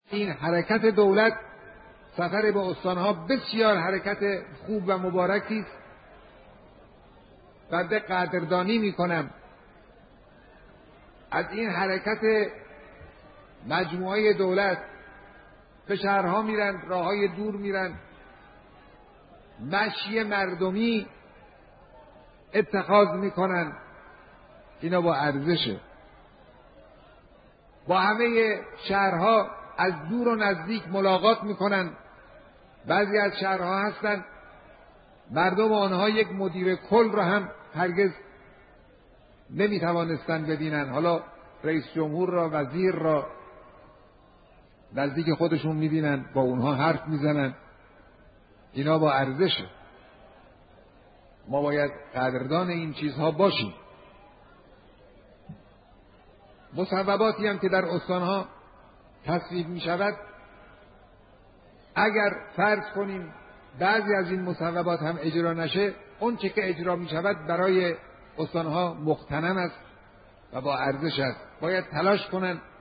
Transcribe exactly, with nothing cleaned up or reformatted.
این حرکت دولت، سفر به استانها بسیار حرکت خوب و مبارکی است. بنده قدردانی میکنم از این حرکت مجموعه دولت. به شهرها میرن، راههای دور میرن، مشی مردمی اتخاذ میکنن. اینا با ارزشه. با همه شهرها از دور و نزدیک ملاقات میکنن. بعضی از شهرها هستن مردم آنها یک مدیر کل را هم هرگز نمیتوانستن ببینن، حالا رئیس جمهور را، وزیر را نزدیک خودشون میبینن، با اونها حرف میزنن. اینا با ارزشه. ما باید قدردان این چیزها باشیم. مصوباتی هم که در استانها تصویب می شود، اگر فرض کنیم بعضی از این مصوبات هم اجرا نشه، اون چه که اجرا می شود برای استانها مغتنم است و با ارزش است. باید تلاش کنن